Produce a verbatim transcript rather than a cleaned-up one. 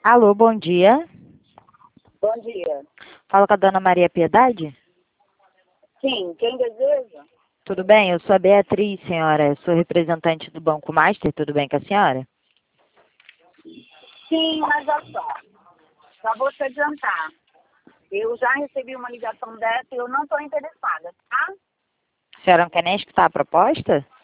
Alô, bom dia. Bom dia. Fala com a dona Maria Piedade? Sim, quem deseja? Tudo bem? Eu sou a Beatriz, senhora. Eu sou representante do Banco Master. Tudo bem com a senhora? Sim, mas olha só. Só vou te adiantar. Eu já recebi uma ligação dessa e eu não estou interessada, tá? A senhora não quer nem escutar a proposta?